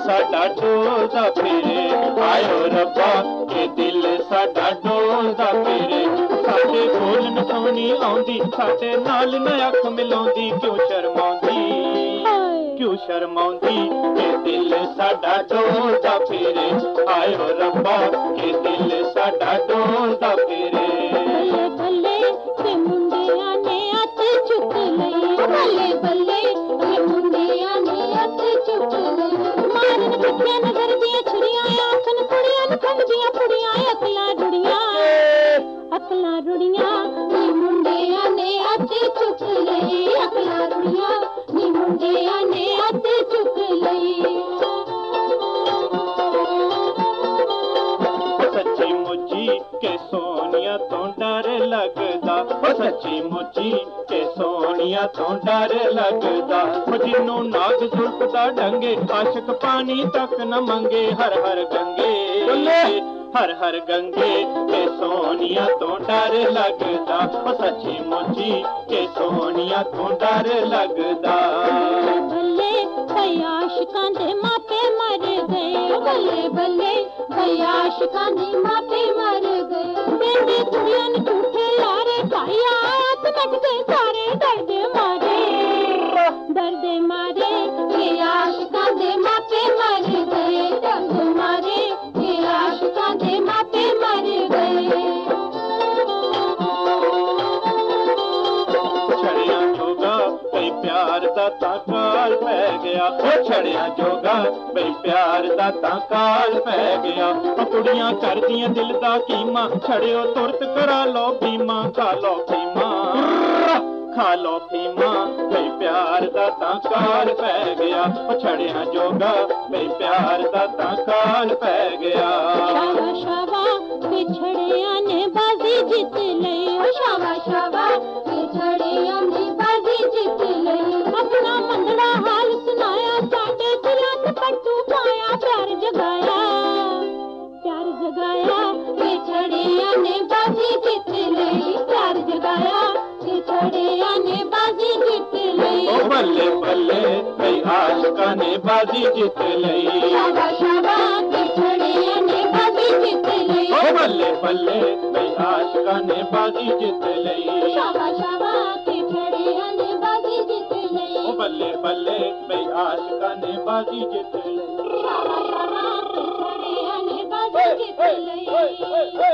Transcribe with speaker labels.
Speaker 1: साडा डोलदा फिरे, आयो रब्बा के दिल साडा डोलदा फिरे। साडे बोलन सोनी आउंदी, साडे नाल न अख मिलाउंदी, क्यों शर्माउंदी, क्यों शर्माउंदी, के दिल साडा डोलदा फिरे, आयो रब्बा के दिल साडा डोलदा फिरे।
Speaker 2: बल्ले बल्ले ते मुंडियां ने हथ चुक लई, बल्ले बल्ले ते मुंडियां ने हथ चुक लई। मारन पिट्ठियां नजर दियां छुड़ियां, आखन कुड़ियां न खंडियां पुड़ियां, अकलां रुड़ियां, अकलां रुड़ियां, नी मुंडियां ने हथ चुक लई, अकलां रुड़ियां, नी मुंडियां ने हथ चुक लई।
Speaker 1: सच्ची मुची के सोनिया तो डर लगदा, सच्ची मुची के सोनिया तो डर लगदा। जिन्नू नाग जुल्फ दा डंगे, आशिक पानी तक न मंगे, हर हर गंगे, हर हर गंगे के सोनिया तो डर लगदा। सच्ची मुची के सोनिया तो डर लगदा।
Speaker 2: बल्ले भई आशिकां दे मापे मर गए, बल्ले बल्ले भई आशिकां दे मापे मर गए। बेंदी कुड़ियां ने झूठे लारे पाया, तमकदे सारे डरदे मारे, डरदे मारे, के आशिकां दे मापे मर गए, डरदे मारे, के आशिकां दे मापे मर गए।
Speaker 1: छड़िया जोगा बई प्यार दा तां काल पै गया, छड़िया जोगा बई प्यार दा तां काल पै गया। कुड़ियां करदियां दिल दा कीमा, छड़ियो तुरत करा लो बीमा, खा लो फीमा, खा लो फीमा, बई प्यार दा तां काल पै गया। छड़िया जोगा बई प्यार दा तां काल पै गया।
Speaker 2: शावा शावा बिछड़िया ने बाजी जीत लई, शावा शावा बिछड़िया ने बाजी जीत लई। अपना मंदड़ा हाल सुनाया, साडे दिलां ते पट्टू पाया, प्यार जगाया, प्यार जगाया, बिछड़िया ने बाजी जीत लई, प्यार जगाया, बिछड़िया ने बाजी जीत लई।
Speaker 1: ओ बल्ले बल्ले बई आशिकां ने बाजी जीत लई,
Speaker 2: शावा शावा बिछड़िया ने बाजी जीत लई।
Speaker 1: ओ बल्ले बल्ले बई आशिकां ने बाजी जीत लई,
Speaker 2: शावा शावा बिछड़िया ने बाजी जीत लई।
Speaker 1: ओ बल्ले बल्ले बई आशिकां ने बाजी जीत लई।
Speaker 2: शावा शावा बिछड़िया ने बाजी जीत लई।